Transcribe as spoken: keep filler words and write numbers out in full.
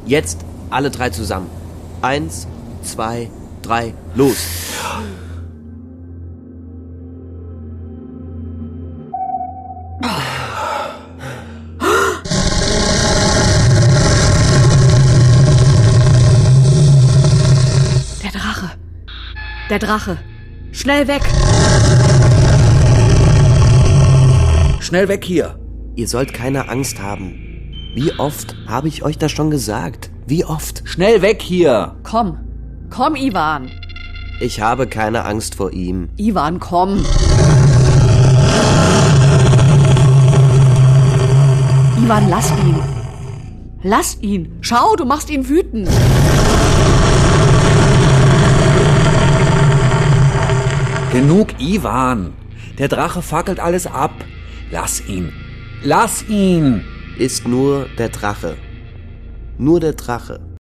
Jetzt alle drei zusammen. Eins, zwei, drei, los. Der Drache. Der Drache. Schnell weg. Schnell weg hier. Ihr sollt keine Angst haben. Wie oft habe ich euch das schon gesagt? Wie oft? Schnell weg hier. Komm. Komm, Iwan. Ich habe keine Angst vor ihm. Iwan, komm. Iwan, lass ihn. Lass ihn. Schau, du machst ihn wütend. Genug, Iwan. Der Drache fackelt alles ab. Lass ihn. Lass ihn. Ist nur der Drache. Nur der Drache.